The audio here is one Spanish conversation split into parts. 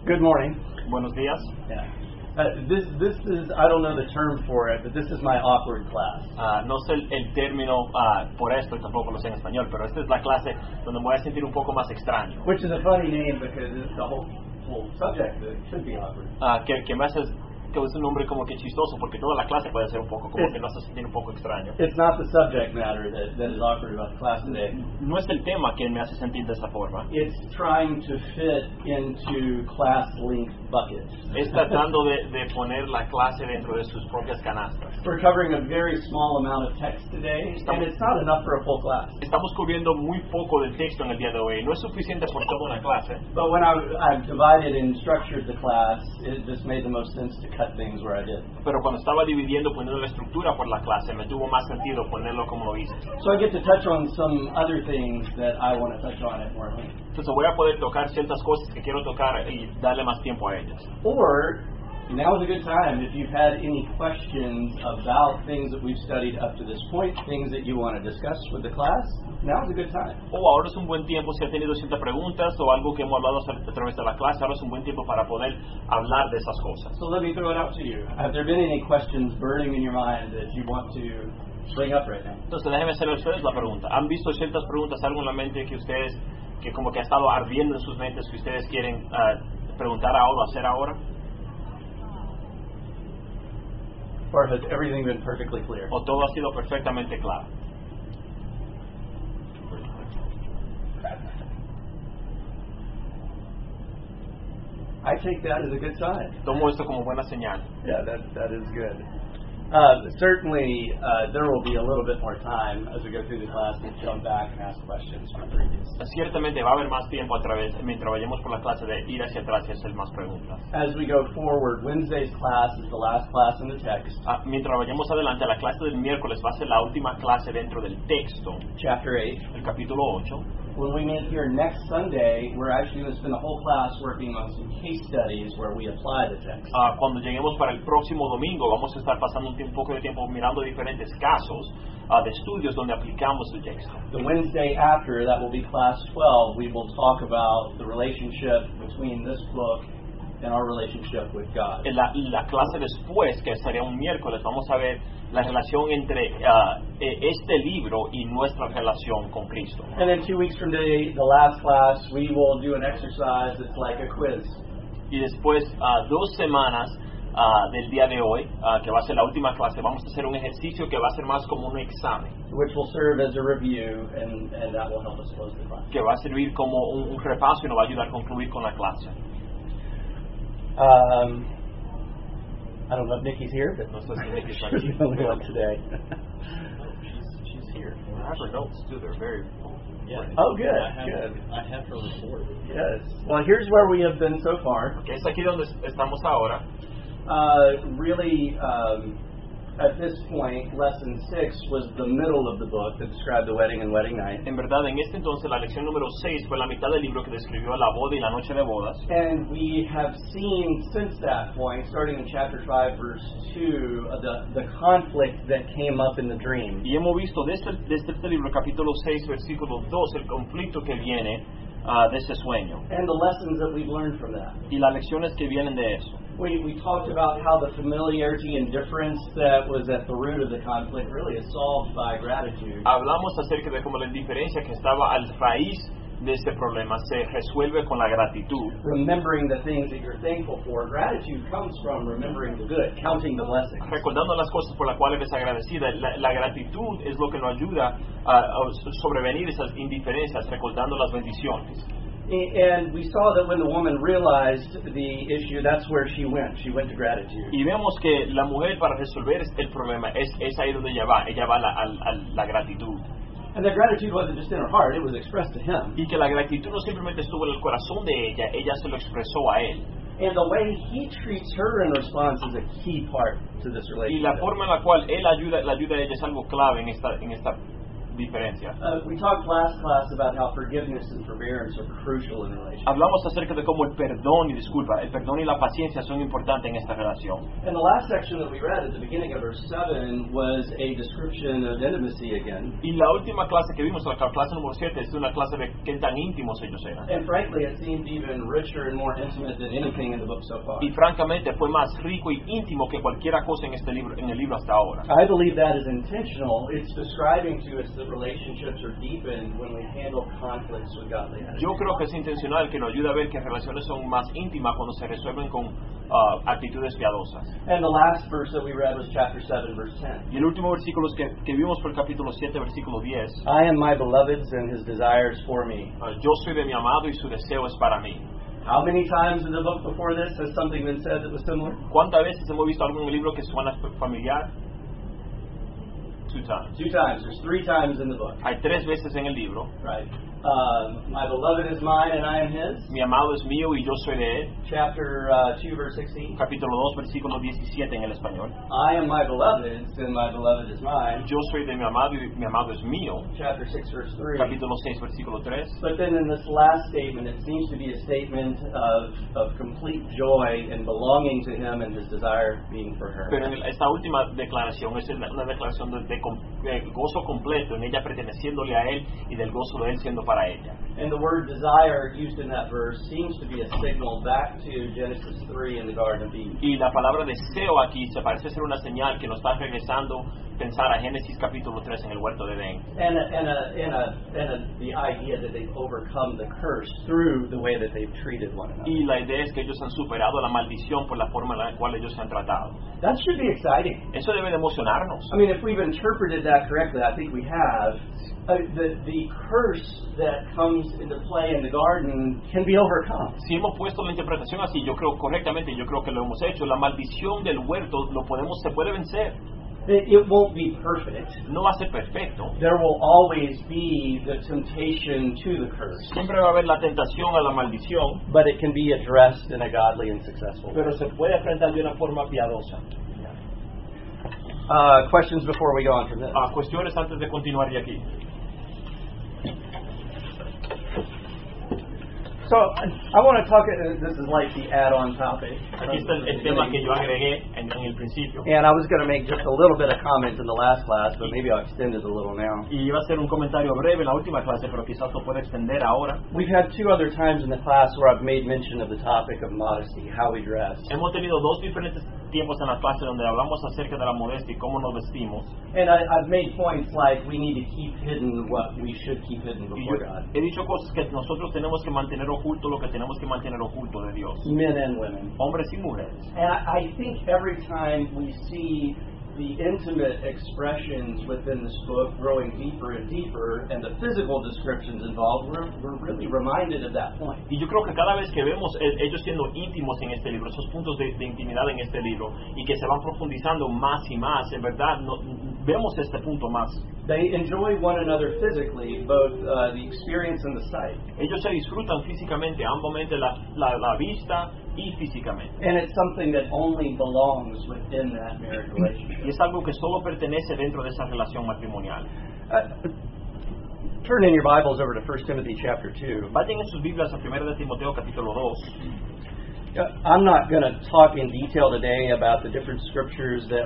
Good morning. Buenos días. Yeah. This is, I don't know the term for it, but this is my awkward class. No sé el término por esto, y tampoco lo sé en español, pero esta es la clase donde me voy a sentir un poco más extraño. Which is a funny name because it's the whole subject that should be awkward. Que me hace que es un nombre como que chistoso porque toda la clase puede ser un poco como que nos hace sentir un poco extraño. It's not the subject matter that is awkward about the class today. No es el tema que me hace sentir de esa forma. It's trying to fit into class length buckets. Es tratando de poner la clase dentro de sus propias canastas. We're covering a very small amount of text today, and it's not enough for a full class. Estamos cubriendo muy poco del texto en el día de hoy. No es suficiente por toda una clase. But when I've divided and structured the class, it just made the most sense to cut things where I did. Pero cuando estaba dividiendo, poniendo la estructura por la clase, me tuvo más sentido ponerlo como lo hice. So I get to touch on some other things that I want to touch on at more length. Entonces voy a poder tocar ciertas cosas que quiero tocar y darle más tiempo a ellas. Or, now is a good time if you've had any questions about things that we've studied up to this point, things that you want to discuss with the class, now is a good time. O ahora es un buen tiempo si ha tenido ciertas preguntas o algo que hemos hablado a través de la clase, ahora es un buen tiempo para poder hablar de esas cosas. So let me throw it out to you. Have there been any questions burning in your mind that you want to bring up right now? Entonces déjenme hacerle a ustedes la pregunta. ¿Han visto ciertas preguntas, algo en la mente que ustedes, que como que ha estado ardiendo en sus mentes, que ustedes quieren preguntar ahora o hacer ahora? Or has everything been perfectly clear? ¿O todo ha sido perfectamente claro? I take that as a good sign. Tomo esto como buena señal. Yeah, that is good. Certainly, there will be a little bit more time as we go through the class to jump back and ask questions from previous. Ciertamente va a haber más tiempo a través, mientras vayamos por la clase, de ir hacia atrás y hacer más preguntas. As we go forward, Wednesday's class is the last class in the text. Mientras vayamos adelante, la clase del miércoles va a ser la última clase dentro del texto. Chapter 8. El capítulo 8. When we meet here next Sunday, we're actually going to spend the whole class working on some case studies where we apply the text. Cuando lleguemos para el próximo domingo, vamos a estar pasando un poco de tiempo mirando diferentes casos de estudios donde aplicamos el texto. The Wednesday after, that will be class 12, we will talk about the relationship between this book and our relationship with God. En la clase después, que sería un miércoles, vamos a ver la relación entre este libro y nuestra relación con Cristo. And then 2 weeks from today, the last class, we will do an exercise that's like a quiz. Y después, 2 semanas del día de hoy, que va a ser la última clase, vamos a hacer un ejercicio que va a ser más como un examen. Which will serve as a review, and that will help us close the class. Que va a servir como un repaso y nos va a ayudar a concluir con la clase. I don't know if Nikki's here, but no sé si Nikki's she's only up today. She's here. I have her notes too. They're very yeah. Oh, good. I have her report. Yes. Well, here's where we have been so far. Okay, es aquí donde estamos ahora. Really, at this point, lesson 6 was the middle of the book that described the wedding and wedding night. En verdad, en este entonces, la lección número 6 fue la mitad del libro que describió la boda y la noche de bodas. And we have seen since that point, starting in chapter 5, verse 2, the conflict that came up in the dream. Y hemos visto desde este libro, capítulo 6, versículo 2, el conflicto que viene de ese sueño. And the lessons that we've learned from that. Y las lecciones que vienen de eso. We talked about how the familiarity and difference that was at the root of the conflict really is solved by gratitude. Hablamos acerca de cómo la indiferencia que estaba al raíz de este problema se resuelve con la gratitud. Remembering the things that you're thankful for. Gratitude comes from remembering the good, counting the blessings. Recordando las cosas por las cuales eres agradecida. La gratitud es lo que nos ayuda a sobrevenir esas indiferencias, recordando las bendiciones. And we saw that when the woman realized the issue, that's where she went. She went to gratitude. Y vemos que la mujer, para resolver el problema, es ahí donde ella va a la gratitud. And that gratitude wasn't just in her heart, it was expressed to him. Y que la gratitud no simplemente estuvo en el corazón de ella se lo expresó a él. And the way he treats her in response is a key part to this relationship. Y la forma en la cual él la ayuda a ella es algo clave en esta diferencias. We talked last class about how forgiveness and forbearance are crucial in relationships. Hablamos acerca de cómo el perdón y la paciencia son importantes en esta relación. And the last section that we read at the beginning of verse 7 was a description of intimacy again. Y la última clase que vimos, la clase número 7, es una clase de qué tan íntimos ellos eran. And frankly, it seemed even richer and more intimate than anything in the book so far. Y francamente fue más rico y íntimo que cualquier cosa en el libro hasta ahora. I believe that is intentional. It's describing to us that relationships are deepened when we handle conflicts with godly attitude. Yo creo que es intencional, que nos ayuda a ver que relaciones son más íntimas cuando se resuelven con actitudes piadosas. And the last verse that we read was chapter 7, verse 10. Y el último versículo que vimos fue el capítulo 7, versículo 10. I am my beloved's and his desires for me. Yo soy de mi amado y su deseo es para mí. How many times in the book before this has something been said that was similar? ¿Cuántas veces hemos visto algo en el libro que suena familiar? 2 times. 2 times. There's 3 times in the book. Hay 3 veces en el libro. Right. My beloved is mine and I am his. Mi amado es mío y yo soy de él. Chapter 2, verse 16. Capítulo 2, versículo 17 en el español. I am my beloved's and my beloved is mine. Yo soy de mi amado y mi amado es mío. Chapter 6, verse 3. Capítulo 6, versículo 3. But then in this last statement, it seems to be a statement of complete joy and belonging to him and his desire being for her. Pero en esta última declaración es una declaración de gozo completo, en ella perteneciéndole a él y del gozo de él siendo para ella. And the word desire used in that verse seems to be a signal back to Genesis 3 in the Garden of Eden. Y la palabra deseo aquí se parece ser una señal que nos está regresando pensar a Génesis capítulo 3 en el huerto de Edén. And the idea that they've overcome the curse through the way that they've treated one another. Y la idea es que ellos han superado la maldición por la forma en la cual ellos se han tratado. That should be exciting. Eso debe de emocionarnos. I mean, if we've interpreted that correctly, I think we have. The curse that comes into play in the garden can be overcome. Si hemos puesto la interpretación así, yo creo correctamente, yo creo que lo hemos hecho. La maldición del huerto se puede vencer. It won't be perfect. No va a ser perfecto. There will always be the temptation to the curse. Siempre va a haber la tentación a la maldición. But it can be addressed in a godly and successful way. Pero se puede enfrentar de una forma piadosa. Questions before we go on from this? Cuestiones antes de continuar de aquí. So I want to talk. This is like the add-on topic. Aquí está el tema que yo agregué en el principio. And I was going to make just a little bit of comment in the last class, but maybe I'll extend it a little now. Y iba a hacer un comentario breve en la última clase, pero quizás lo pueda extender ahora. We've had 2 other times in the class where I've made mention of the topic of modesty, how we dress. Hemos tenido 2 diferentes tiempos en la clase donde hablamos acerca de la modestia y cómo nos vestimos. And I've made points like we need to keep hidden what we should keep hidden before God. He dicho cosas que nosotros tenemos que mantener oculto lo que tenemos que mantener oculto de Dios. Men and women. Hombres y mujeres. And I think every time we see the intimate expressions within this book growing deeper and deeper, and the physical descriptions involved, we're really reminded of that point. Y yo creo que cada vez que vemos ellos siendo íntimos en este libro, esos puntos de intimidad en este libro, y que se van profundizando más y más, en verdad vemos este punto más. They enjoy one another physically, both the experience and the sight. Ellos se disfrutan físicamente, ambamente la vista y físicamente. And it's something that only belongs within that marriage relationship. Y es algo que solo pertenece dentro de esa relación matrimonial. Turn in your Bibles over to 1 Timothy chapter 2. Vayan en sus Biblias a 1 de Timoteo capítulo 2. I'm not going to talk in detail today about the different scriptures that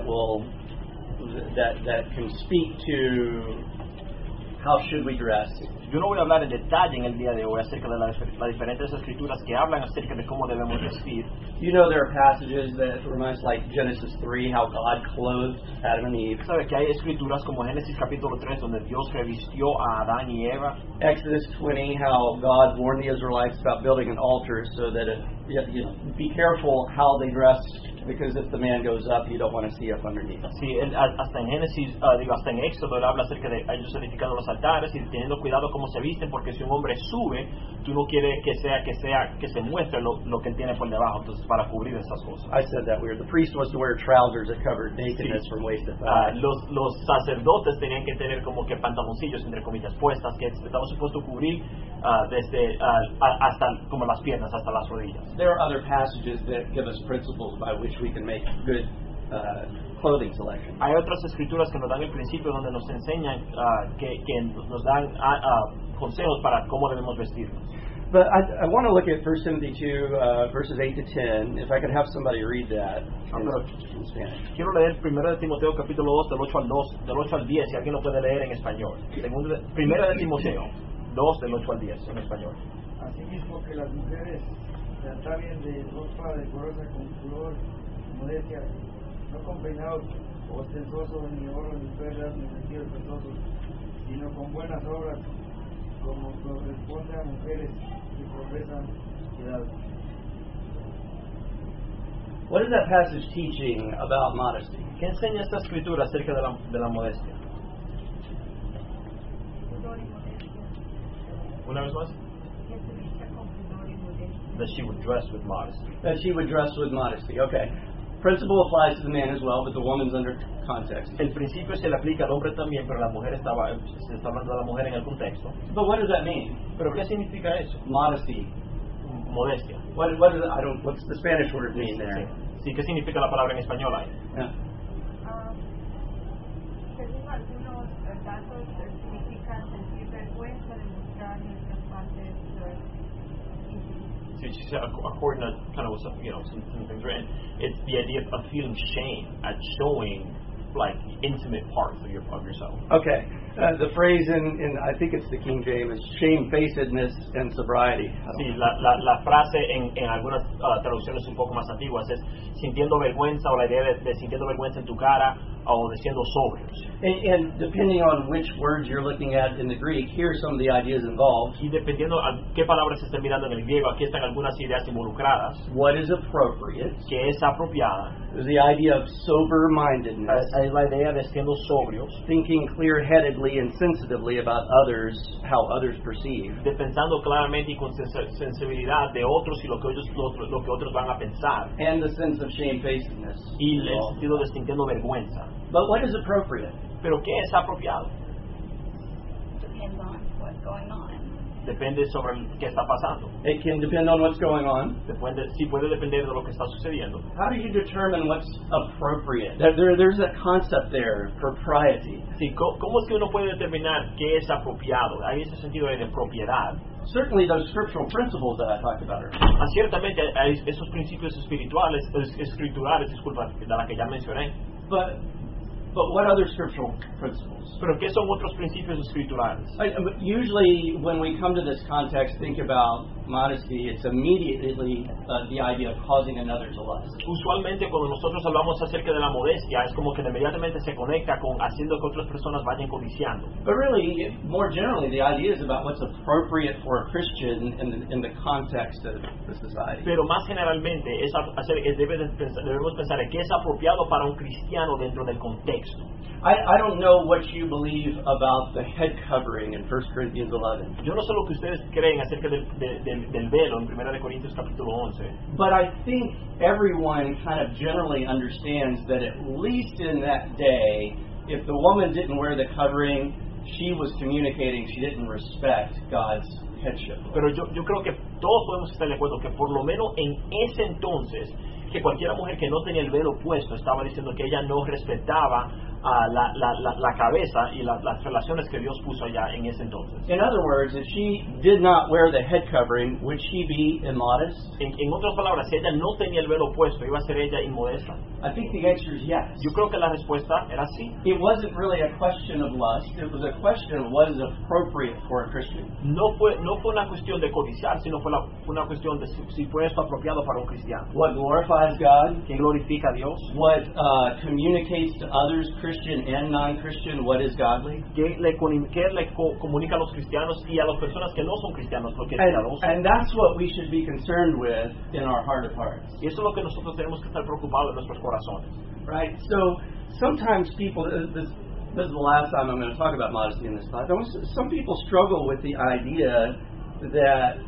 can speak to how should we dress. Yo no voy a hablar en detalle en el día de hoy acerca de las diferentes escrituras que hablan acerca de cómo debemos vestir. You know there are passages that remind us, like Genesis 3, how God clothed Adam and Eve. ¿Sabe que hay escrituras como Génesis capítulo 3 donde Dios revistió a Adán y Eva? Exodus 20, how God warned the Israelites about building an altar so that be careful how they dress, because if the man goes up, you don't want to see up underneath. Sí, hasta en Génesis, hasta en Éxodo, él habla acerca de ellos edificando los altares y teniendo cuidado cómo se visten, porque si un hombre sube, tú no quieres que se muestre lo que él tiene por debajo, entonces para cubrir esas cosas. I said that weird. The priest was to wear trousers that covered nakedness from waist to thigh. Los sacerdotes tenían que tener como que pantaloncillos entre comillas puestas que estaban supuestos a cubrir desde hasta como las piernas hasta las rodillas. There are other passages that give us principles by which we can make good clothing selection. Hay otras escrituras que nos dan el principio donde nos enseñan que nos dan consejos para cómo debemos vestirnos. But I want to look at 1 Timothy 2, verses 8 to 10. If I could have somebody read that in Spanish. Quiero leer 1 de Timoteo capítulo 2 del 8 al 10, si alguien lo puede leer en español. 1 de Timoteo 2 del 8 al 10 en español. Asimismo que las mujeres se atavien de ropa decorosa con pudor, modestia, no con peinados ostentosos, ni oro, ni perlas, ni vestidos costosos, sino con buenas obras, como corresponde a mujeres que profesan piedad. What is that passage teaching about modesty? ¿Qué enseña esta escritura acerca de la modestia? Pudor y modestia. Una vez más. Que se vista con pudor y modestia. That she would dress with modesty. That she would dress with modesty. Okay. Principle applies to the man as well, but the woman's under context. El principio se le aplica al hombre también, pero la mujer se está hablando de la mujer en el contexto. But what does that mean? ¿Pero qué significa eso? Modesty. Modestia. What is it? What's the Spanish word mean there? Sí, ¿qué significa la palabra en español ahí? Yeah. Según algunos datos, significa sentir vergüenza de mostrar nuestras partes íntimas. So she said, according to kind of some things written, it's the idea of feeling shame at showing like intimate parts of yourself. Okay. The phrase in I think it's the King James is shamefacedness and sobriety. Sí, la frase en algunas traducciones un poco más antiguas es sintiendo vergüenza, o la idea de sintiendo vergüenza en tu cara o de siendo sobrios. And depending on which words you're looking at in the Greek, here are some of the ideas involved. Y dependiendo a qué palabras se estén mirando en el griego, aquí están algunas ideas involucradas. What is appropriate? ¿Qué es apropiada? There's the idea of sober-mindedness. Es la idea de siendo sobrios, Thinking clear-headedly and sensitively about others, how others perceive. de pensando claramente y con sensibilidad de otros y lo que otros van a pensar, And the sense of shamefacedness. y el sentido de sintiendo vergüenza. But what is appropriate? Pero ¿qué es apropiado? Depends on what's going on. Depende sobre qué está pasando. It can depend on what's going on. Sí puede depender de lo que está sucediendo. How do you determine what's appropriate? There's a concept there, propriety. Sí, ¿cómo es que uno puede determinar qué es apropiado? Hay ese sentido de propiedad. Certainly those scriptural principles that I talked about earlier. Ciertamente hay esos principios escriturales, de la que ya mencioné. But what other scriptural principles? Pero ¿qué son otros principios escriturales? Usually when we come to this context, think about modesty, it's immediately the idea of causing another to lust. Usualmente cuando nosotros hablamos acerca de la modestia, es como que inmediatamente se conecta con haciendo que otras personas vayan codiciando. But really, more generally, the idea is about what's appropriate for a Christian in the context of the society. Pero más generalmente debemos pensar en qué es apropiado para un cristiano dentro del contexto. I don't know what you believe about the head covering in 1 Corinthians 11. Yo no sé lo que ustedes creen acerca del velo en 1 Corintios capítulo 11. But I think everyone kind of generally understands that at least in that day, if the woman didn't wear the covering, she was communicating she didn't respect God's headship. Pero yo creo que todos podemos estar de acuerdo que por lo menos en ese entonces, que cualquier mujer que no tenía el velo puesto estaba diciendo que ella no respetaba la cabeza y las relaciones que Dios puso allá en ese entonces. In other words, if she did not wear the head covering, would she be immodest? En otras palabras, si ella no tenía el velo puesto, ¿iba a ser ella inmodesta? I think the answer is yes. Yo creo que la respuesta era sí. It wasn't really a question of lust. It was a question of what is appropriate for a Christian. No fue una cuestión de codiciar, sino fue una cuestión de si fue esto apropiado para un cristiano. What glorifies God? ¿Qué glorifica a Dios? What communicates to others, Christian and non-Christian, what is godly? ¿Qué le comunica a los cristianos y a las personas que no son cristianos lo que es piadoso? And that's what we should be concerned with in our heart of hearts. Y eso es lo que nosotros tenemos que estar preocupados en nuestros corazones. Right? So sometimes people, this is the last time I'm going to talk about modesty in this class. Some people struggle with the idea that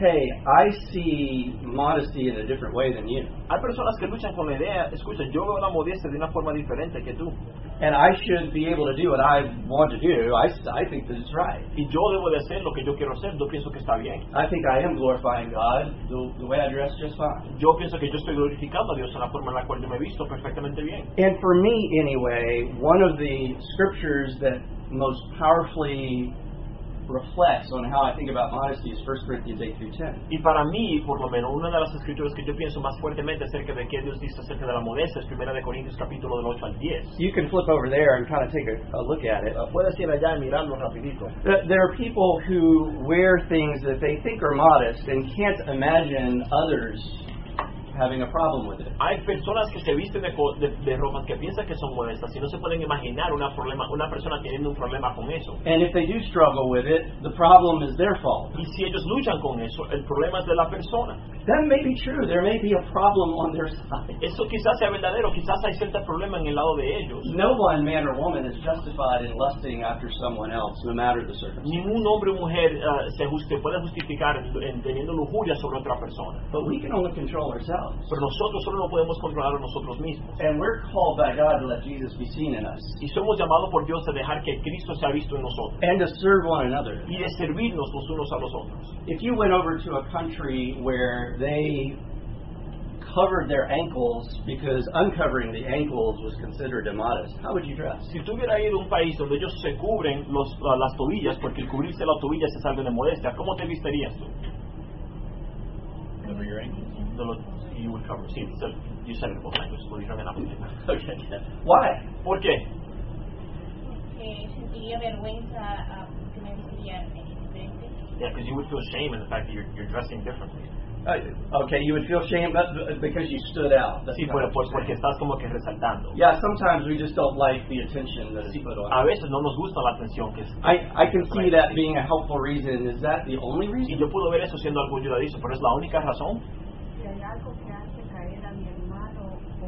hey, I see modesty in a different way than you. Hay personas que luchan con la idea, escucha, yo veo la modestia de una forma diferente que tú. And I should be able to do what I want to do. I think that it's right. Y yo debo de hacer lo que yo quiero hacer, yo pienso que está bien. I think I am glorifying God the way I dress just fine. Yo pienso que yo estoy glorificando a Dios en la forma en la cual yo me he visto perfectamente bien. And for me, anyway, one of the scriptures that most powerfully reflects on how I think about modesty is 1 Corinthians 8 through 10. Y para mí, por lo menos, una de las escrituras que yo pienso más fuertemente acerca de qué Dios dice acerca de la modestia es 1 Corintios capítulo del 8 al 10. You can flip over there and kind of take a look at it. Puedes ir allá y mirarlo rapidito. There are people who wear things that they think are modest and can't imagine others having a problem with it. Hay personas que se visten de ropas que piensan que son modestas y no se pueden imaginar una persona teniendo un problema con eso. And if they do struggle with it, the problem is their fault. Y si ellos luchan con eso, el problema es de la persona. That may be true. There may be a problem on their side. Eso quizás sea verdadero, quizás hay cierto problema en el lado de ellos. No one man or woman is justified in lusting after someone else, no matter the circumstance. Ningún hombre o mujer se puede justificar en teniendo lujuria sobre otra persona. But we can only control ourselves. Pero nosotros solo no podemos controlar a nosotros mismos. And we're called by God to let Jesus be seen in us. Y somos llamados por Dios a dejar que Cristo sea visto en nosotros. And to serve one another. Y de servirnos los unos a los otros. If you went over to a country where they covered their ankles because uncovering the ankles was considered immodest, how would you dress? Si tú hubieras ido a un país donde ellos se cubren las tobillas, porque el cubrirse las tobillas es algo de modestia, ¿cómo te visterías tú? Cover your ankles. You would cover. Sí, you said it in both languages. Lo dijeron en ambos lenguajes. Okay. Why? ¿Por qué? Porque sentiría vergüenza que me vestiría diferente. Yeah, because you would feel shame in the fact that you're dressing differently. Okay, you would feel shame because you stood out. That's Sí, not what you're porque saying. estás como que resaltando. Yeah, sometimes we just don't like the attention that is put on A us. veces no nos gusta la atención que es. I can see that being a helpful reason. Is that the only Y reason? yo puedo ver eso siendo algo ayudadizo, pero es la única razón. Si hay algo que hace caer a mi hermano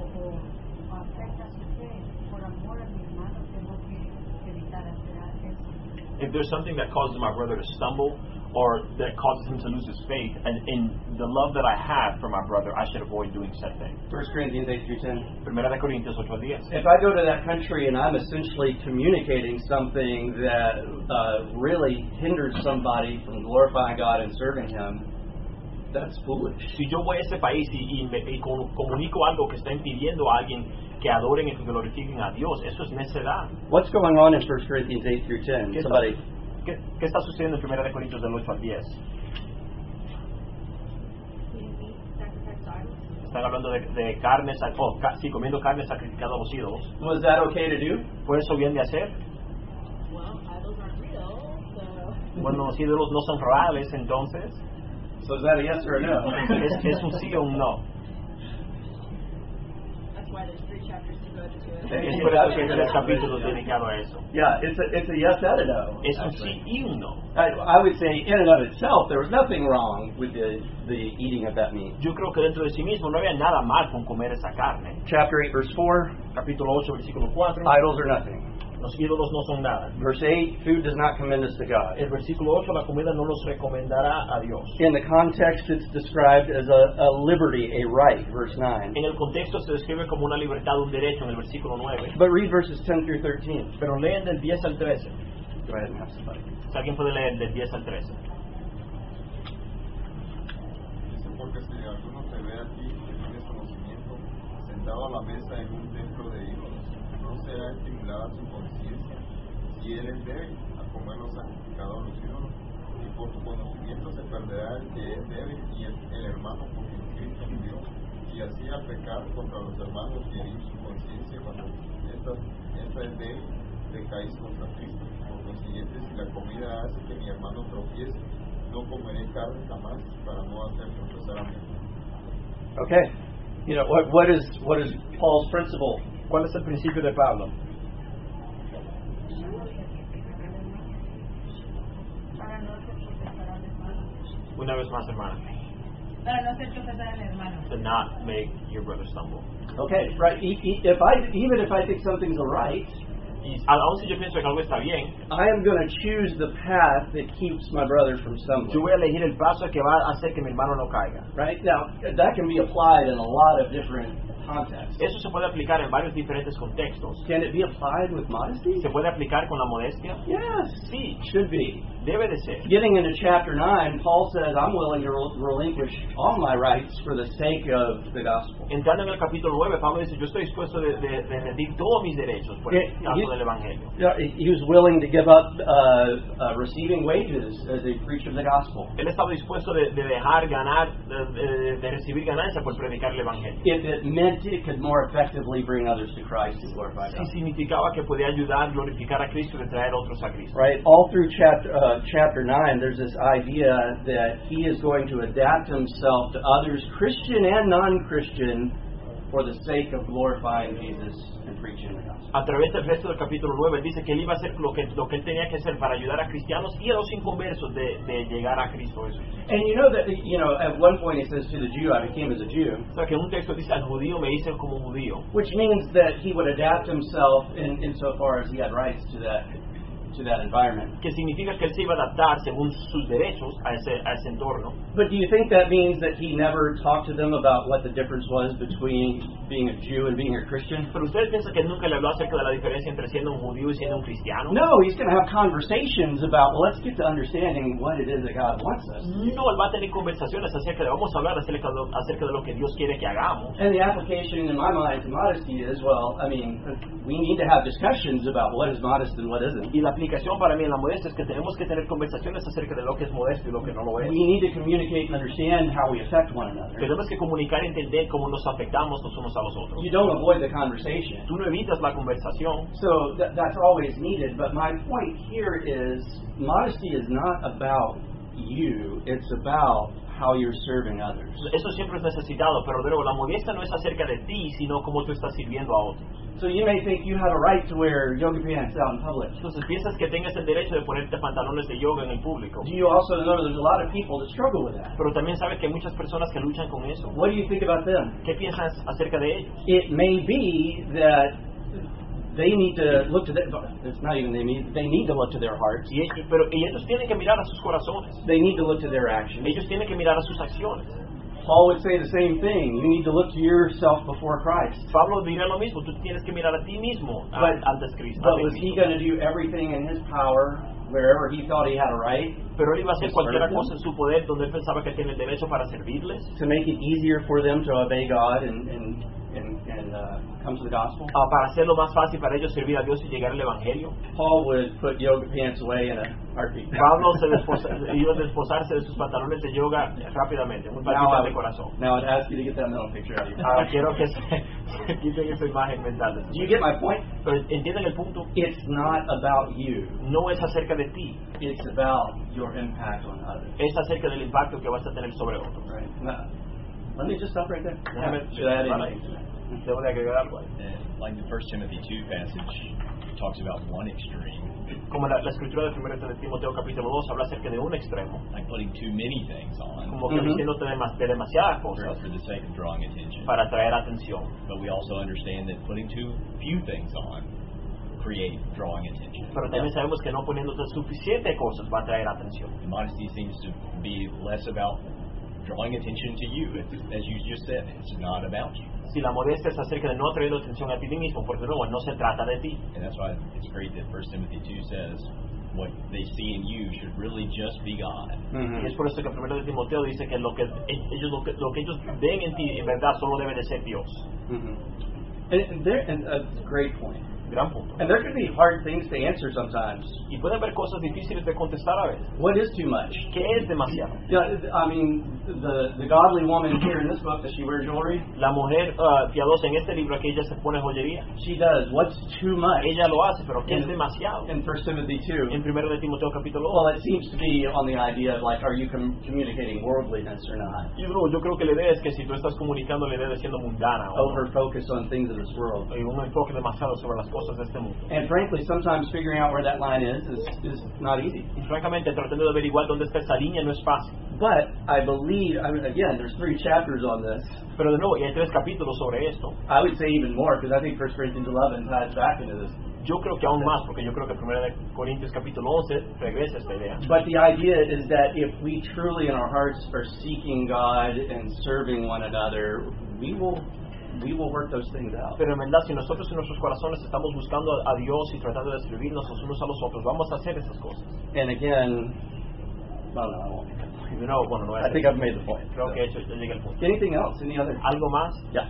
o afecta su fe, por amor a mi hermano tengo que evitar hacer eso. If there's something that causes my brother to stumble or that causes him to lose his faith, and in the love that I have for my brother, I should avoid doing said thing. 1 Corinthians 8 through 10. 1 Corintios 8 al 10. If I go to that country and I'm essentially communicating something that really hinders somebody from glorifying God and serving Him, that's foolish. Si yo voy a ese país y comunico algo que está impidiendo a alguien que adoren y que glorifiquen a Dios, eso es necedad. What's going on in 1 Corinthians 8 through 10? Somebody. ¿Qué está sucediendo en 1 Corintios del 8 al 10? Están hablando de carne, comiendo carne sacrificada a los ídolos. Was that okay to do? ¿Fue eso bien de hacer? Well, idols aren't real, so. Bueno, los ídolos no son reales, entonces. So is that a yes or a no? ¿Es un sí o un no? That's why there's 3 chapters devoted to it. Es por eso que hay 3 capítulos dedicados a eso. Yeah, it's a yes and a no. Es un actually. sí y un no. I would say in and of itself there was nothing wrong with the eating of that meat. Yo creo que dentro de sí mismo no había nada mal con comer esa carne. Chapter 8 verse 4, Capítulo 8, versículo 4. idols are nothing. Los ídolos no son nada. Verse 8, food does not commend us to God. El versículo 8, la comida no nos recomendará a Dios. In the context it's described as a liberty, a right, verse 9. En el contexto se describe como una libertad, un derecho en el versículo 9. But read verses 10 through 13. Pero leen del 10 al 13. Go ahead and have somebody. Si alguien puede leer del 10 al 13. Dice, porque si alguno te ve aquí que tienes conocimiento, sentado a la mesa en un templo de ídolos, no será estimulada su conciencia si él es débil a comer lo sacrificado a los ídolos, y por su conocimiento se perderá el que es débil y el hermano por quien Cristo murió, y así al pecar contra los hermanos y herir su conciencia cuando esta es débil, pecáis contra Cristo. Por consiguiente, si la comida hace que mi hermano tropiece, no comeré carne jamás para no hacer tropezar a mi hermano. Okay. You know, what is Paul's principle? ¿Cuál es el principio de Pablo? Para no se tropezar al hermano. Una vez más, hermana. Para no hacer tropezar al hermano. To not make your brother stumble. Okay, right. Even if I think something's a right, Y aun si yo pienso que algo está bien, I am going to choose the path that keeps my brother from stumbling. yo voy a elegir el paso que va a hacer que mi hermano no caiga. Right? Now, that can be applied in a lot of different contexts. Eso se puede aplicar en varios diferentes contextos. Can it be applied with modesty? ¿Se puede aplicar con la modestia? Yes. Sí, Should be. debe de ser. Getting into chapter 9, Paul says, I'm willing to relinquish all my rights for the sake of the gospel. Entrando en el capítulo 9, Pablo dice, yo estoy dispuesto de rendir todos mis derechos por el caso del Evangelio. He was willing to give up receiving wages as a preacher of the gospel. Él estaba dispuesto de dejar ganar, de recibir ganancia por predicar el Evangelio. If it meant it could more effectively bring others to Christ and glorify Si God. significaba que podía ayudar, glorificar a Cristo y traer otros a Cristo. Right? All through chapter 9, there's this idea that he is going to adapt himself to others, Christian and non-Christian, for the sake of glorifying Jesus and preaching the gospel. A través del resto del capítulo 9, él dice que él iba a hacer lo que él tenía que hacer para ayudar a cristianos y a los inconversos de llegar a Cristo Jesús. And you know that, at one point he says, to the Jew, I became as a Jew, O sea, que en un texto dice, al judío me hice como judío. which means that he would adapt himself insofar as he had rights to that environment. Que significa que él se iba a adaptar según sus derechos a ese entorno. But do you think that means that he never talked to them about what the difference was between being a Jew and being a Christian? Pero ustedes piensan que él nunca le habló acerca de la diferencia entre siendo un judío y siendo un cristiano. No, he's going to have conversations about, well, let's get to understanding what it is that God wants us to do. No, él va a tener conversaciones acerca de, vamos a hablar acerca de lo que Dios quiere que hagamos. And the application in my mind to modesty is, well, I mean, we need to have discussions about what is modest and what isn't. Y la aplicación para mí en la modestia es que tenemos que tener conversaciones acerca de lo que es modesto y lo que no lo es. We need to communicate and understand how we affect one another. Tenemos que comunicar y entender cómo nos afectamos los unos a los otros. You don't avoid the conversation. Tú no evitas la conversación. So that's always needed. But my point here is modesty is not about you. It's about how you're serving others. Eso siempre es necesitado, pero de nuevo, la modestia no es acerca de ti, sino cómo tú estás sirviendo a otros. So you may think you have a right to wear yoga pants out in public. Entonces piensas que tengas el derecho de ponerte pantalones de yoga en el público. Do you also know there's a lot of people that struggle with that? Pero también sabes que hay muchas personas que luchan con eso. What do you think about them? ¿Qué piensas acerca de ellos? It may be that they need to look to their, it's not even they need to look to their hearts. Y ellos tienen que mirar a sus corazones. They need to look to their actions. Ellos tienen que mirar a sus acciones. Paul would say the same thing. You need to look to yourself before Christ. Pablo dirá lo mismo. Tú tienes que mirar a ti mismo antes Cristo. But was he going to do everything in his power wherever he thought he had a right? Pero él iba a hacer cualquier cosa en su poder donde él pensaba que tiene el derecho para servirles. To make it easier for them to obey God and come to the gospel? Para hacerlo más fácil para ellos servir a Dios y llegar al Evangelio. Paul would put yoga pants away in a heartbeat. Pablo iba a desposarse de sus pantalones de yoga rápidamente, muy fácil de corazón. Now I'd ask you to get that mental picture out of you. Ahora quiero que se quiten esa imagen mental. Do you get my point? Pero entienden el punto. It's not about you. No es acerca de ti. It's about your impact on others. Es acerca del impacto que vas a tener sobre otros. Right. Now, let me just stop right there. Should I add anything? Debo de agregar algo. Like the 1 Timothy 2 passage talks about one extreme. Como la escritura de 1 Timoteo capítulo 2 habla acerca de un extremo. Like putting too many things on. Como que vistiéndote de demasiadas cosas for the sake of drawing attention. para atraer atención. But we also understand that putting too few things on create drawing attention. Pero también sabemos que no poniéndote suficiente cosas va a atraer atención. Modesty seems to be less about drawing attention to you. As you just said, it's not about you. Si la modestia es acerca de no atraer atención a ti mismo, porque no se trata de ti. And that's why it's great that 1 Timothy 2 says what they see in you should really just be God. Y es por eso que 1 de Timoteo dice que lo que ellos ven en ti en verdad solo debe de ser Dios. And that's a great point. Gran punto. And there can be hard things to answer sometimes. Y pueden haber cosas difíciles de contestar a veces. What is too much? ¿Qué es demasiado? Yeah, I mean, the godly woman here in this book, does she wear jewelry? La mujer piadosa en este libro, que ella se pone joyería. She does. What's too much? Ella lo hace, pero ¿qué es demasiado? In 1 Timothy 2. En 1 de Timoteo capítulo 2. Well, it seems to be on the idea of like, are you communicating worldliness or not? Yo creo que la idea es que si tú estás comunicando la idea de siendo mundana o over focus on things of this world. Un enfoque demasiado sobre las cosas de este mundo. And frankly, sometimes figuring out where that line is not easy. Y francamente, tratando de averiguar dónde está esa línea no es fácil. But I believe, again, there's 3 chapters on this. Pero de nuevo, y hay 3 capítulos sobre esto. I would say even more, because I think 1 Corinthians 11 ties back into this Yo creo que aún más, porque yo creo que 1 Corintios capítulo 11 regresa esta idea. But the idea is that if we truly in our hearts are seeking God and serving one another, we will work those things out. Pero en verdad, si nosotros en nuestros corazones estamos buscando a Dios y tratando de servirnos los unos a los otros, vamos a hacer esas cosas. And again, well, no, I won't make that point. Y de nuevo, bueno, no voy a I think I've made the point. creo que eso ya llega el punto. Anything else? Any other? ¿Algo más? Yeah.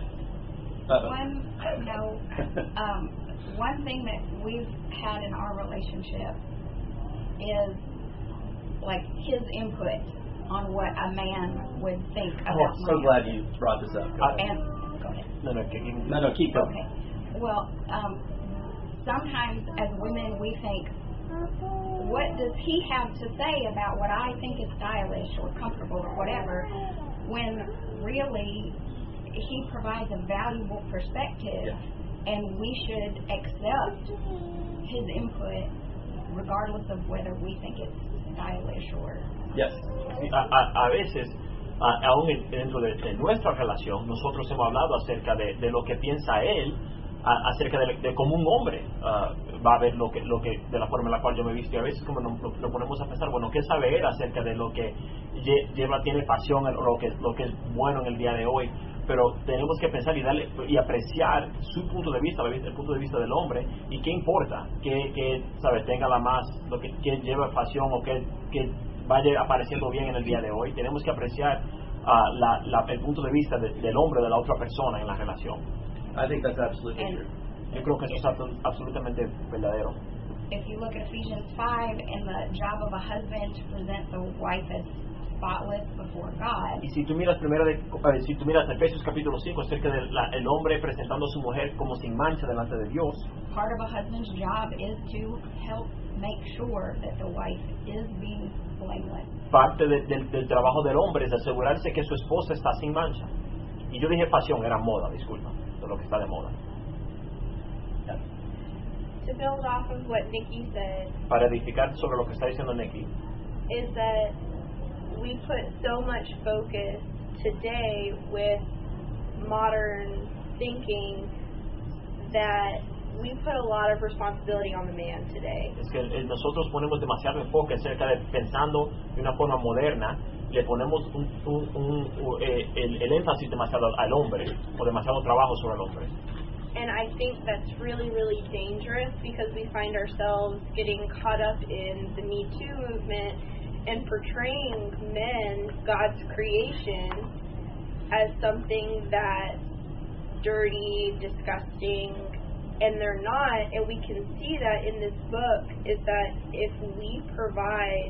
One thing that we've had in our relationship is like his input on what a man would think about Oh, so women. glad you brought this up. Go ahead. And go ahead. No, keep going. Okay. Well, sometimes as women we think, what does he have to say about what I think is stylish or comfortable or whatever, when really he provides a valuable perspective, and we should accept his input regardless of whether we think it's stylish or... Yes. A veces, aún dentro de nuestra relación, nosotros hemos hablado acerca de lo que piensa él, acerca de cómo un hombre va a ver lo que de la forma en la cual yo me visto. Y a veces como nos ponemos a pensar, bueno, ¿qué sabe él acerca de lo que tiene pasión, lo que es bueno en el día de hoy? Pero tenemos que pensar y apreciar su punto de vista, el punto de vista del hombre, y qué importa que ¿sabes? Tenga que lleve pasión o que vaya apareciendo bien en el día de hoy. Tenemos que apreciar el punto de vista del hombre, de la otra persona en la relación. I think that's absolutely true. Yo creo que eso es absolutamente verdadero. If you look at Ephesians 5 and the job of a husband to present the wife as spotless before God. Y si tú miras Efesios capítulo 5 acerca del hombre presentando a su mujer como sin mancha delante de Dios. Part of a husband's job is to help make sure that the wife is being blameless. Parte del trabajo del hombre es asegurarse que su esposa está sin mancha. Y yo dije pasión, era moda, disculpa, de lo que está de moda. To build off of what Nikki said, Para edificar sobre lo que está diciendo Nikki, is that we put so much focus today with modern thinking that we put a lot of responsibility on the man today. es que nosotros ponemos demasiado enfoque acerca de pensando de una forma moderna, le ponemos el énfasis demasiado al hombre o demasiado trabajo sobre el hombre. And I think that's really, really dangerous because we find ourselves getting caught up in the Me Too movement and portraying men, God's creation, as something that's dirty, disgusting, and they're not. And we can see that in this book, is that if we provide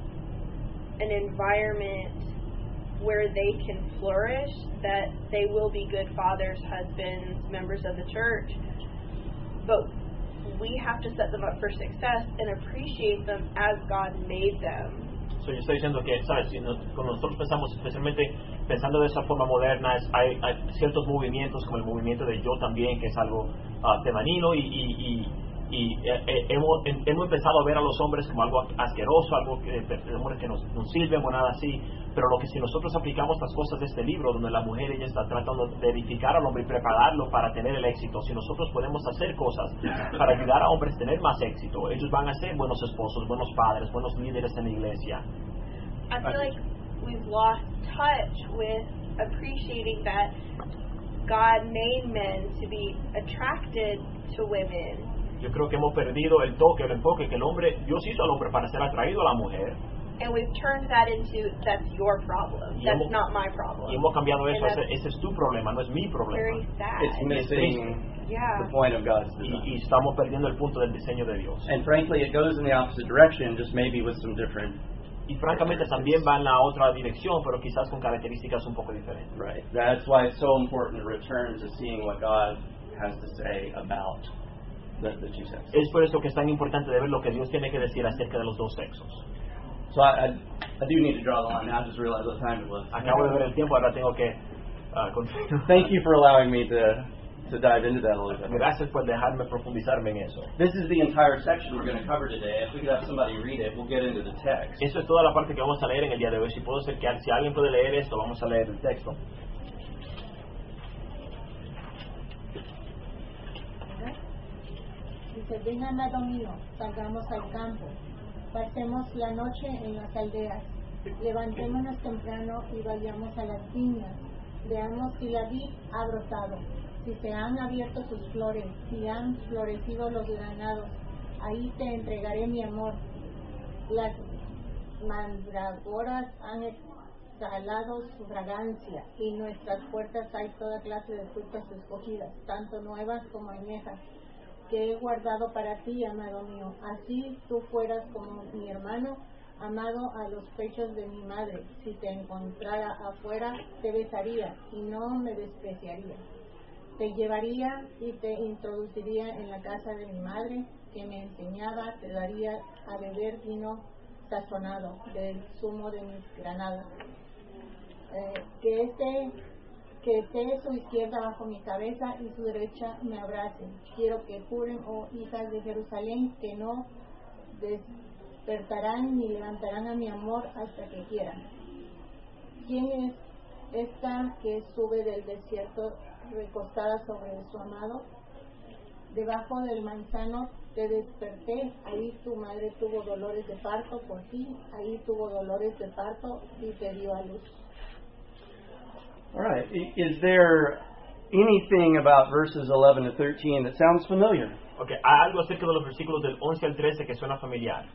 an environment where they can flourish, that they will be good fathers, husbands, members of the church. But we have to set them up for success and appreciate them as God made them. So, yo estoy diciendo que, ¿sabes? Cuando nosotros pensamos, especialmente pensando de esa forma moderna, hay ciertos movimientos, como el movimiento de Yo También, que es algo femenino, y hemos empezado a ver a los hombres como algo asqueroso, algo de hombres que nos sirven o nada así. Pero lo que si nosotros aplicamos las cosas de este libro, donde la mujer ella está tratando de edificar al hombre y prepararlo para tener el éxito, si nosotros podemos hacer cosas para ayudar a hombres a tener más éxito, ellos van a ser buenos esposos, buenos padres, buenos líderes en la iglesia. I feel like we've lost touch with appreciating that God made men to be attracted to women. Yo creo que hemos perdido el enfoque que Dios hizo al hombre para ser atraído a la mujer. And we've turned that into, that's your problem. That's not my problem. Y hemos cambiado eso, ese es tu problema, no es mi problema. Very sad. It's missing the point of God's design. Y estamos perdiendo el punto del diseño de Dios. And frankly, it goes in the opposite direction, just maybe with some different... Y francamente también va en la otra dirección, pero quizás con características un poco diferentes. Right. That's why it's so important to return to seeing what God has to say about the two sexes. Es por eso que es tan importante de ver lo que Dios tiene que decir acerca de los dos sexos. So I do need to draw the line now. I just realized what time it was. Acabo de ver el tiempo, ahora tengo que continuar. Thank you for allowing me to dive into that a little bit. Gracias por dejarme profundizarme en eso. This is the entire section we're going to cover today. If we could have somebody read it, we'll get into the text. Eso es toda la parte que vamos a leer en el día de hoy. Si alguien puede leer esto, vamos a leer el texto. dice, ven amado mío, salgamos al campo, pasemos la noche en las aldeas, levantémonos temprano y vayamos a las viñas, veamos si la vid ha brotado, si se han abierto sus flores, si han florecido los granados, ahí te entregaré mi amor. Las mandragoras han exhalado su fragancia, y en nuestras puertas hay toda clase de frutas escogidas, tanto nuevas como añejas, que he guardado para ti, amado mío. Así tú fueras como mi hermano, amado a los pechos de mi madre. Si te encontrara afuera, te besaría y no me despreciaría. Te llevaría y te introduciría en la casa de mi madre, que me enseñaba, te daría a beber vino sazonado del zumo de mis granadas. Que esté su izquierda bajo mi cabeza y su derecha me abrace. Quiero que juren, oh hijas de Jerusalén, que no despertarán ni levantarán a mi amor hasta que quieran. ¿Quién es esta que sube del desierto recostada sobre su amado? Debajo del manzano te desperté, ahí tu madre tuvo dolores de parto por ti, ahí tuvo dolores de parto y te dio a luz. All right. Is there anything about verses 11 to 13 that sounds familiar? Okay, hay algo acerca de los versículos del 11 al 13 que suena familiar.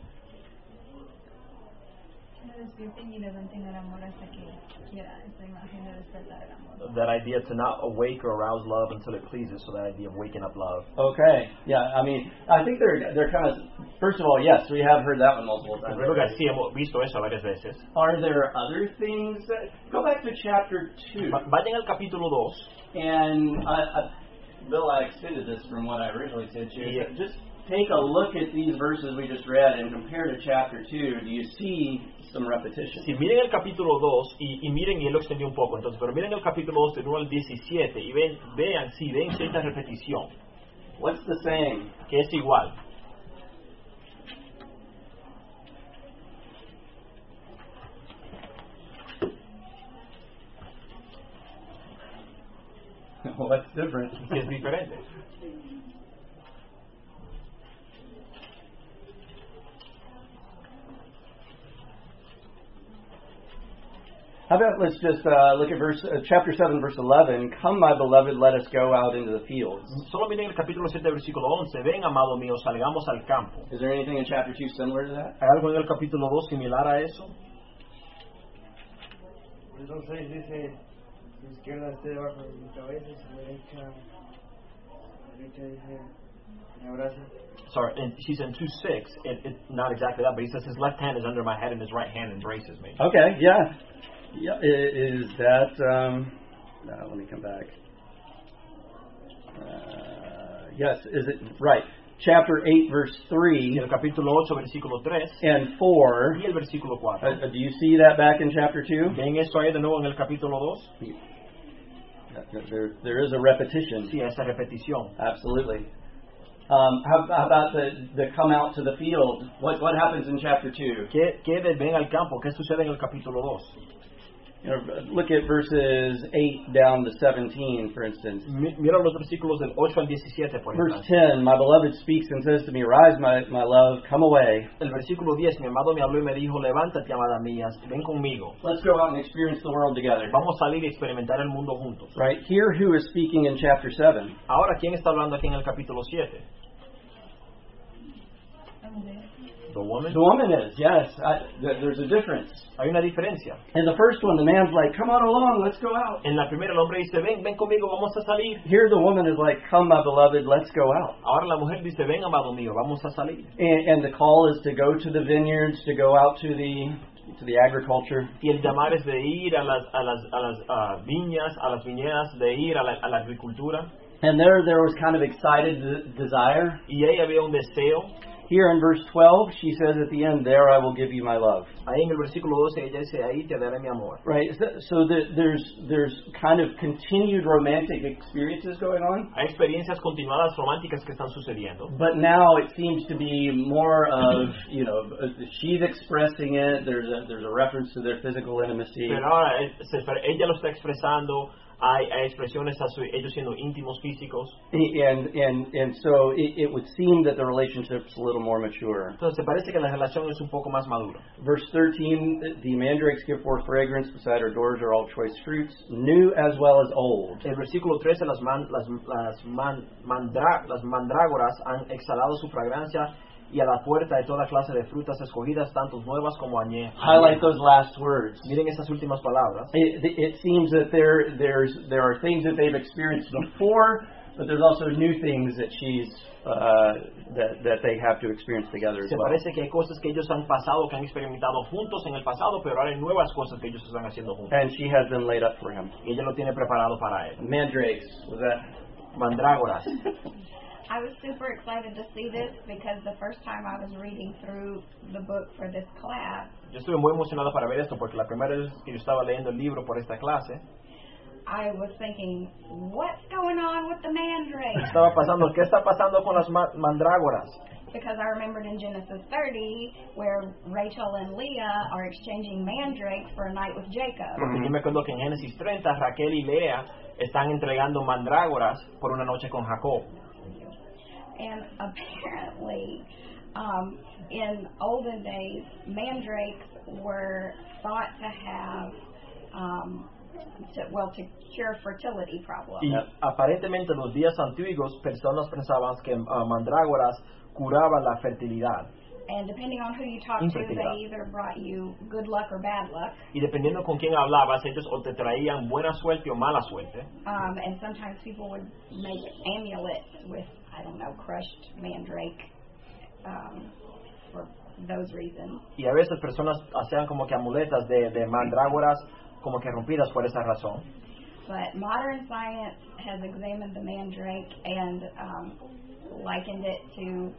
No despierten y levanten el amor hasta que quiera. Esta imagen de despertar el amor. That idea to not awake or arouse love until it pleases, so that idea of waking up love. Okay. Yeah, I mean, I think they're kind of, first of all, yes, we have heard that one multiple times. Creo que sí hemos visto eso varias veces. Are there other things that, go back to chapter 2. Vayan al capítulo 2. And Bill, I extended this from what I originally said to you. Just take a look at these verses we just read and compare to chapter 2. Do you see some repetition? Si miren el capítulo 2 y miren, y él lo extendió un poco, entonces, pero miren el capítulo 2 del 1 al 17 y vean cierta repetición. What's the same? Que es igual. What's different? Que es diferente. How about let's just look at chapter 7, verse 11. Come, my beloved, let us go out into the fields. Solo miren el capítulo 7, versículo 11. Ven, amado mío, salgamos al campo. Is there anything in chapter 2 similar to that? ¿Hay algo en el capítulo 2 similar a eso? Verso 6 dice, su izquierda esté debajo de mi cabeza, su derecha dice, me abraza. Sorry, and she's in 2:6. Not exactly that, but he says his left hand is under my head and his right hand embraces me. Okay, yeah. Yeah, is that, let me come back. Yes, is it, right. Chapter 8, verse 3. Y el capítulo 8, versículo 3. And 4. Y el versículo 4. Do you see that back in chapter 2? ¿Ven esto ahí de nuevo en el capítulo 2? There is a repetition. Sí, esa repetición. Absolutely. How about the come out to the field? What happens in chapter 2? ¿Qué de ven al campo? ¿Qué sucede en el capítulo 2? You know, look at verses 8 down to 17, for instance. Mira los versículos del 8 al 17, por ejemplo. Verse 10, my beloved speaks and says to me, rise, my love, come away. El versículo 10, mi amado me habló y me dijo, levántate, amada mía, ven conmigo. Let's go out and experience the world together. Vamos a salir y experimentar el mundo juntos. Right, here who is speaking in chapter 7? Ahora, ¿quién está hablando aquí en el capítulo 7? The woman? The woman is, yes. There's a difference. Hay una diferencia. In the first one, the man's like, come on along, let's go out. En la primera, el hombre dice, ven conmigo, vamos a salir. Here the woman is like, come, my beloved, let's go out. Ahora la mujer dice, ven, amado mío, vamos a salir. And the call is to go to the vineyards, to go out to the agriculture. Y el llamar es de ir a las viñas, a las viñedas, de ir a la agricultura. And there was kind of excited desire. Y ahí había un deseo. Here in verse 12, she says at the end, there I will give you my love. Ahí en el versículo 12 ella dice, ahí te daré mi amor. Right, so there's kind of continued romantic experiences going on. Hay experiencias continuadas románticas que están sucediendo. But now it seems to be more of, she's expressing it, there's a reference to their physical intimacy. Pero ahora ella lo está expresando, hay expresiones a ellos siendo íntimos físicos. And so it would seem that the relationship's a little more mature. Entonces parece que la relación es un poco más madura. Verse 13, the mandrakes give forth fragrance, beside our doors are all choice fruits, new as well as old. El versículo 13, las mandrágoras han exhalado su fragancia, y a la puerta de toda clase de frutas escogidas, tanto nuevas como añejas. Highlight those last words. Miren esas últimas palabras. It seems that there are things that they've experienced before, but there's also new things that that they have to experience together as Se well. parece que hay cosas que ellos han pasado, que han experimentado juntos en el pasado, pero ahora hay nuevas cosas que ellos están haciendo juntos. And she has them laid up for him. Y ella lo tiene preparado para él. Mandrakes, was that? Mandrágoras. I was super excited to see this because the first time I was reading through the book for this class, Yo estuve muy emocionado para ver esto porque la primera vez que yo estaba leyendo el libro por esta clase, I was thinking, what's going on with the mandrakes? estaba pasando, ¿qué está pasando con las mandrágoras? Because I remembered in Genesis 30 where Rachel and Leah are exchanging mandrakes for a night with Jacob. Porque yo me acuerdo que en Génesis 30 Raquel y Lea están entregando mandrágoras por una noche con Jacob. And apparently, in olden days, mandrakes were thought to have, to cure fertility problems. Y aparentemente en los días antiguos, personas pensaban que mandrágoras curaban la fertilidad. And depending on who you talk to, they either brought you good luck or bad luck. Y dependiendo con quién hablabas, ellos o te traían buena suerte o mala suerte. And sometimes people would make amulets with, I don't know, crushed mandrake for those reasons. Y a veces personas hacían como que amuletas de mandrágoras como que rompidas por esa razón. But modern science has examined the mandrake and likened it to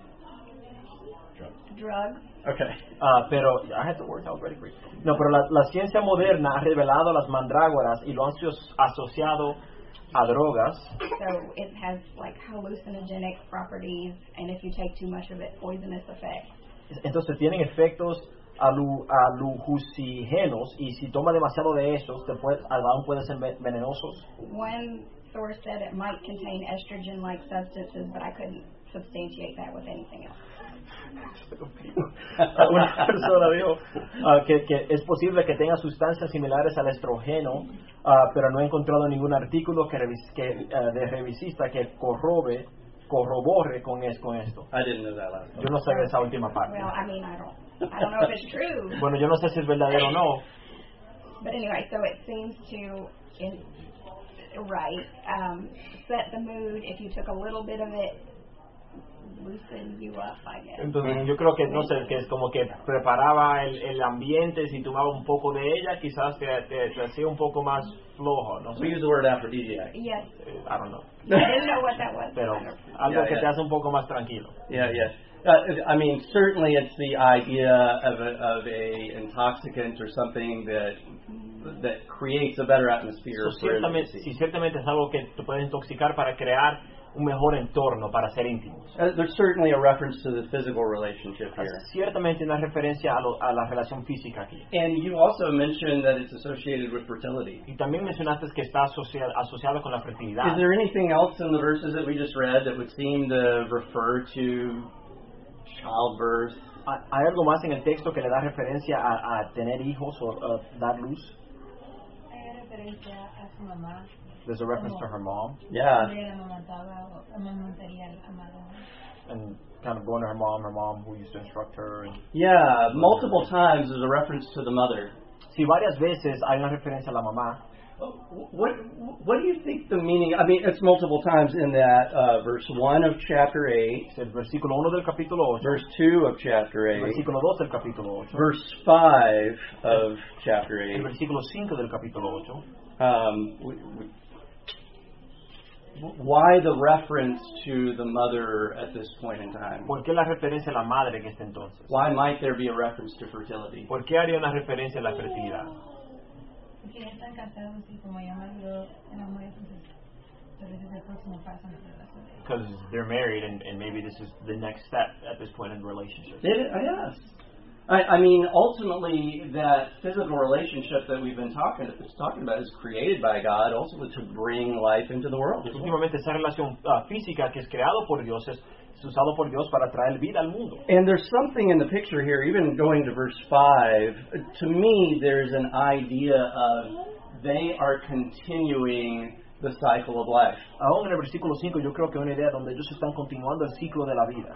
drugs. Okay. Pero I had the word, I was ready for it. No, pero la ciencia moderna ha revelado las mandrágoras y lo han asociado a drogas. So it has like hallucinogenic properties, and if you take too much of it, poisonous effects. Entonces tienen efectos alucinógenos y si toma demasiado de esos, aún pueden ser venenosos. One source said it might contain estrogen-like substances, but I couldn't substantiate that with anything else. Una persona dijo que es posible que tenga sustancias similares al estrógeno, pero no he encontrado ningún artículo de revisista que corrobore con esto. I didn't know that last Yo no sé de esa última parte. Well, I mean, I don't know if it's true. Bueno, yo no sé si es verdadero o no. But anyway, so it seems to, set the mood. If you took a little bit of it, loosen you up, I guess. Entonces yo creo que, no sé, que es como que preparaba el ambiente, si tomaba un poco de ella, quizás te hacía un poco más flojo, no sé. We use the word aphrodisiac. Yes. I don't know. I didn't know what that was. Pero algo que te hace un poco más tranquilo. Yeah. I mean, certainly it's the idea of a intoxicant or something that creates a better atmosphere. Ciertamente es algo que te puede intoxicar para crear un mejor entorno para ser íntimos. There's certainly a reference to the physical relationship here. Ciertamente una referencia a la relación física aquí. And you also mentioned that it's associated with fertility. Y también mencionaste que está asociado con la fertilidad. Is there anything else in the verses that we just read that would seem to refer to childbirth? ¿Hay algo más en el texto que le da referencia a tener hijos o dar luz? Hay referencia a su mamá. There's a reference to her mom. Yeah. And kind of going to her mom who used to instruct her. Yeah, multiple times there's a reference to the mother. Sí, varias veces hay una referencia a la mamá. What do you think the meaning? I mean, it's multiple times in that verse 1 of chapter 8, El versículo 1 del capítulo 8. verse 2 of chapter El 8, versículo 2 del capítulo 8. verse 5 of chapter El 8. versículo 5 del capítulo 8. Why the reference to the mother at this point in time? ¿Por qué la referencia a la madre en este entonces? Why might there be a reference to fertility? ¿Por qué haría una referencia a la fertilidad? Porque ya están casados y como ya maduró el amor, entonces ese es el próximo paso en la relación. Because they're married and maybe this is the next step at this point in the relationship. Yes. I mean, ultimately, that physical relationship that we've been talking about is created by God, ultimately to bring life into the world. Últimamente, esa relación física que es creado por Dios es usado por Dios para traer vida al mundo. And there's something in the picture here, even going to verse 5, to me there's an idea of they are continuing the cycle of life. Aún en el versículo 5 yo creo que hay una idea donde ellos están continuando el ciclo de la vida.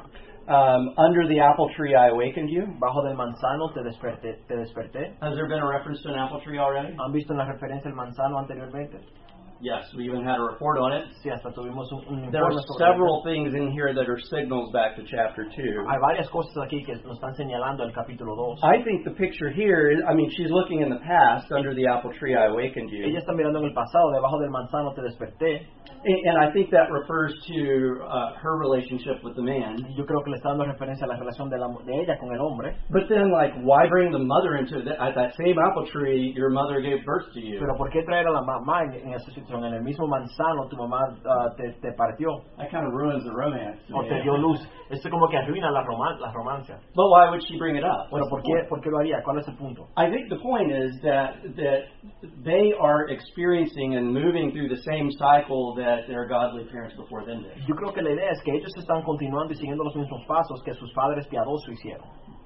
Under the apple tree I awakened you. Bajo del manzano te desperté. Has there been a reference to an apple tree already? ¿Han visto la referencia al manzano anteriormente? Yes, we even had a report on it. Sí, hasta tuvimos un There are informe sobre several things in here that are signals back to chapter 2. Hay varias cosas aquí que nos están señalando el capítulo 2. I think the picture here, I mean, she's looking in the past, under the apple tree I awakened you. Ella está mirando en el pasado, debajo del manzano te desperté. And I think that refers to her relationship with the man. Yo creo que le está dando referencia a la relación de ella con el hombre. But then, like, why bring the mother into at that same apple tree your mother gave birth to you? Pero ¿por qué traer a la mamá en esa situación? En el mismo manzano tu mamá te partió. That kind of ruins the romance. O te dio luz. Esto como que arruina las romancias. But why would she bring it up? Bueno, ¿por qué lo haría? ¿Cuál es el punto? I think the point is that they are experiencing and moving through the same cycle that their godly parents before them did. Yo creo que la idea es que ellos están continuando y siguiendo los mismos pasos que sus padres piadosos hicieron.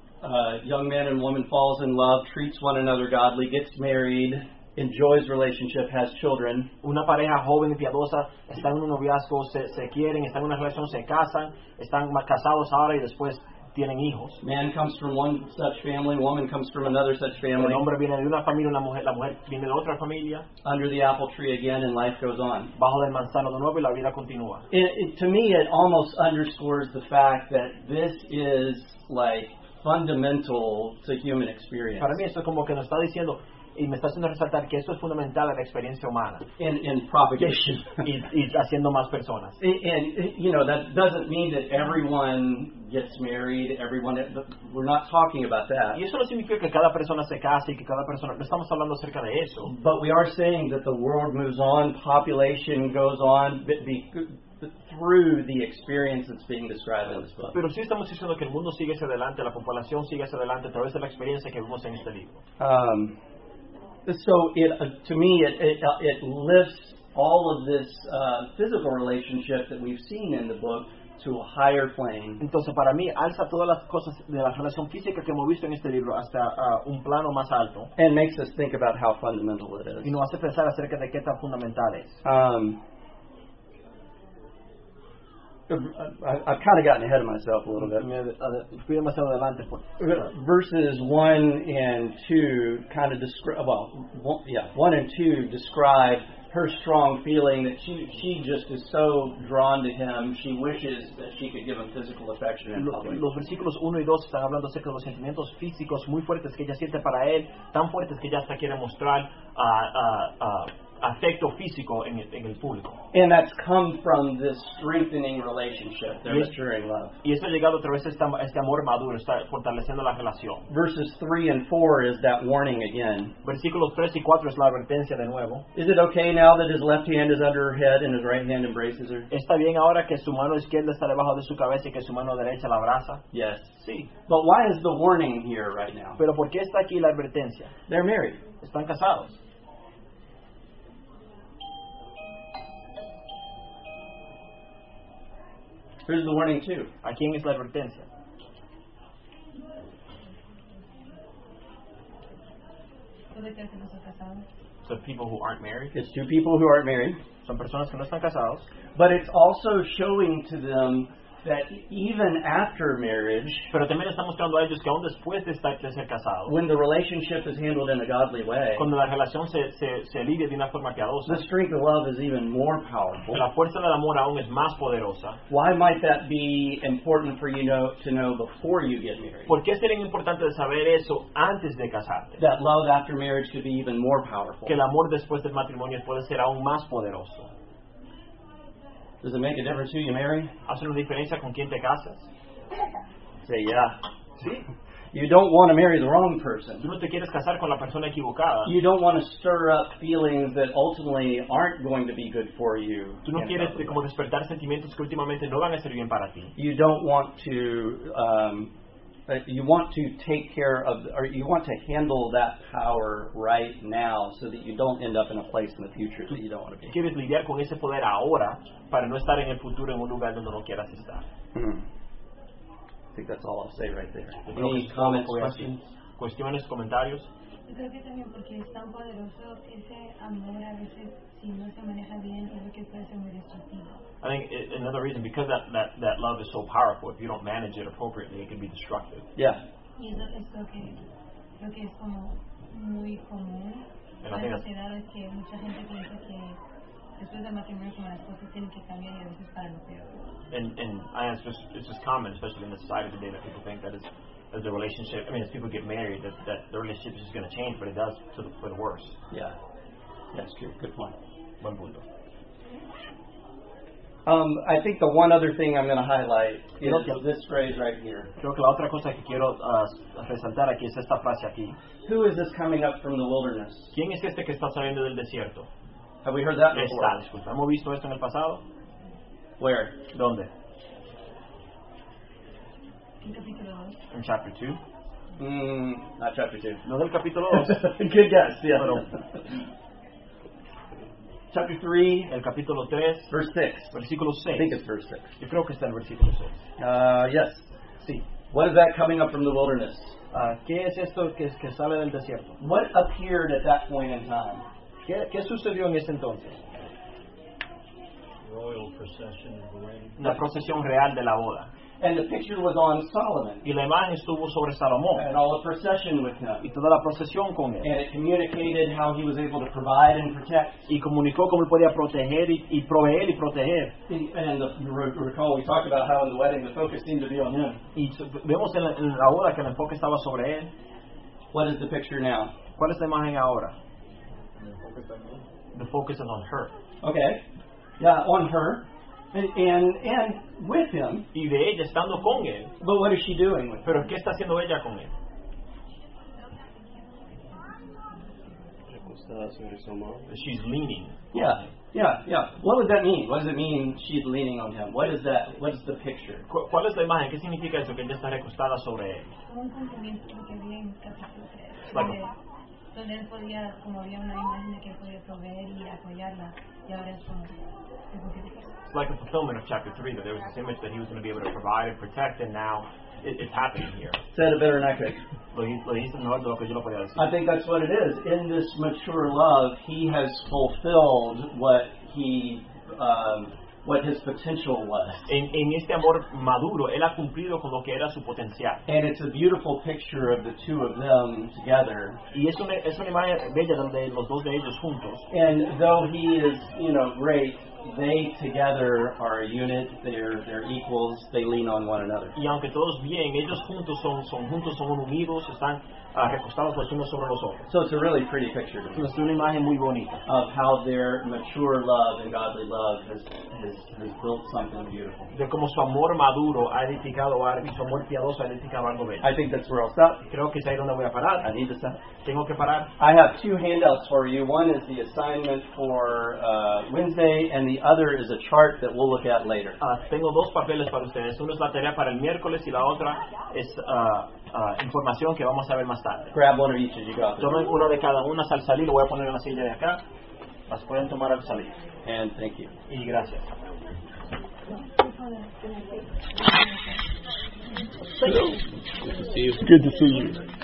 Young man and woman falls in love, treats one another godly, gets married, enjoys relationship, has children. Una pareja joven y piadosa está en un noviazgo, se quieren, están en una relación, se casan, están casados ahora y después tienen hijos. Man comes from one such family, woman comes from another such family. El hombre viene de una familia, la mujer viene de otra familia. Under the apple tree again, and life goes on. Bajo del manzano de nuevo y la vida continúa. To me, it almost underscores the fact that this is like fundamental to human experience. Para mí esto es como que nos está diciendo y me está haciendo resaltar que esto es fundamental a la experiencia humana. In propagation. y haciendo más personas. And you know, that doesn't mean that everyone gets married, we're not talking about that. Y eso no significa que cada persona se case y que cada persona, no estamos hablando acerca de eso. But we are saying that the world moves on, population goes on, through the experience that's being described in this book. Pero sí estamos diciendo que el mundo sigue hacia adelante, la población sigue hacia adelante a través de la experiencia que vemos en este libro. So to me, it lifts all of this physical relationship that we've seen in the book to a higher plane. Entonces, para mí, alza todas las cosas de la relación física que hemos visto en este libro hasta un plano más alto. And makes us think about how fundamental it is. Y nos hace pensar acerca de qué tan fundamental es. I've kind of gotten ahead of myself a little bit. Fui demasiado adelante. Verses 1 and 2 kind of describe, 1 and 2 describe her strong feeling that she just is so drawn to him, she wishes that she could give him physical affection in public. Los versículos 1 y 2 están hablando acerca de los sentimientos físicos muy fuertes que ella siente para él, tan fuertes que ella hasta quiere mostrar afecto físico en el público. And that's come from this strengthening relationship, their maturing love. Y esto ha llegado a través de este amor maduro, está fortaleciendo la relación. Verses 3 and 4 is that warning again. Versículos 3 y 4 es la advertencia de nuevo. Is it okay now that his left hand is under her head and his right hand embraces her? ¿Está bien ahora que su mano izquierda está debajo de su cabeza y que su mano derecha la abraza? Yes. Sí. But why is the warning here right now? Pero ¿por qué está aquí la advertencia? They're married. Están casados. Who's the warning to? ¿A quién es la advertencia? So people who aren't married. It's to people who aren't married. Son personas que no están casados. But it's also showing to them that even after marriage, pero también está mostrando a ellos que aún después de ser casados, when the relationship is handled in a godly way, cuando la relación se lidia de una forma piadosa, the strength of love is even more powerful. La fuerza del amor aún es más poderosa. Why might that be important for you to know before you get married? ¿Por qué sería importante saber eso antes de casarte? That love after marriage could be even more powerful. Que el amor después del matrimonio puede ser aún más poderoso. Does it make a difference who you marry? ¿Hace una diferencia con quién te casas? Say yeah. Sí. You don't want to marry the wrong person. Tú no te quieres casar con la persona equivocada. You don't want to stir up feelings that ultimately aren't going to be good for you. Tú no quieres como despertar sentimientos que últimamente no van a ser bien para ti. You don't want to you want to take care of, or you want to handle that power right now so that you don't end up in a place in the future that you don't want to be. Quieres lidiar con ese poder ahora para no estar en el futuro en un lugar donde no quieras estar. I think that's all I'll say right there. Any comments, questions? Cuestiones, comentarios. Yo creo que también porque es tan poderoso ese amor, a veces si no se maneja bien es lo que puede ser muy destructivo. I think another reason, because that love is so powerful, if you don't manage it appropriately, it can be destructive. Yeah. Y eso es lo que creo que es como muy común en la sociedad, es que mucha gente piensa que después del matrimonio como las cosas tienen que cambiar y a veces para lo peor. And it's just common, especially in the society today, that people think that as the relationship, I mean, as people get married, that the relationship is just going to change, but it does for the worse. Yeah. That's true. Good point. Buen punto. I think the one other thing I'm going to highlight is this phrase right here. Creo que la otra cosa que quiero resaltar aquí es esta frase aquí. Who is this coming up from the wilderness? ¿Quién es este que está saliendo del desierto? Have we heard that before? Disculpa. ¿Hemos visto esto en el pasado? Where? ¿Dónde? En capítulo 2. En chapter 2. Not chapter 2. No del capítulo 2. Good guess, yeah. Pero, chapter 3. El capítulo 3. Verse 6. Versículo 6. I think it's verse 6. Yo creo que está en el versículo 6. Yes. Sí. What is that coming up from the wilderness? ¿Qué es esto que sale del desierto? What appeared at that point in time? ¿Qué sucedió en ese entonces? Royal procession of the wedding. Una procesión real de la boda. And the picture was on Solomon. Y la imagen estuvo sobre Salomón. And all the procession with him. Y toda la procesión con él. And it communicated how he was able to provide and protect. Y comunicó cómo él podía proteger y proveer y proteger. And you recall we talked about how in the wedding the focus seemed to be on him. Y vemos en la boda que el enfoque estaba sobre él. What is the picture now? ¿Cuál es la imagen ahora? The focus is on her. Okay. Yeah, on her. And with him. Y de ella estando con él. But what is she doing with him? Pero ¿qué está haciendo ella con él? She's leaning. Yeah. What does that mean? What does it mean she's leaning on him? What is that? What is the picture? ¿Cuál es la imagen? ¿Qué significa eso? Que ella está recostada sobre él. Como un cumplimiento que vi en capítulo 3. Donde él podía, como había una imagen de que él podía proveer y apoyarla, y ahora es como it's like a fulfillment of chapter 3, that there was this image that he was going to be able to provide and protect, and now it's happening here. Said it better than I could. Lo hice mejor de lo que yo lo podía decir. I think that's what it is. In this mature love, he has fulfilled what his potential was. En este amor maduro, él ha cumplido con lo que era su potencial. And it's a beautiful picture of the two of them together. Y es una imagen bella de los dos de ellos juntos. And though he is, great, they together are a unit. They're equals. They lean on one another. Y aunque todos bien, ellos juntos son unidos, están recostados los unos sobre los otros. So it's a really pretty picture. Es una imagen muy bonita of how their mature love and godly love has built something beautiful. De cómo su amor maduro ha edificado algo, y su amor piadoso ha edificado algo bello. I think that's where I'll stop. Creo que es ahí donde voy a parar. I need to stop. Tengo que parar. I have 2 handouts for you. One is the assignment for Wednesday, and the other is a chart that we'll look at later. Tengo 2 papeles para ustedes. Uno es la tarea para el miércoles y la otra es información que vamos a ver más tarde. Grab one of each as you go. Tomen uno de cada una al salir. Lo voy a poner en la silla de acá. Las pueden tomar al salir. And thank you. Y gracias. Good to see you.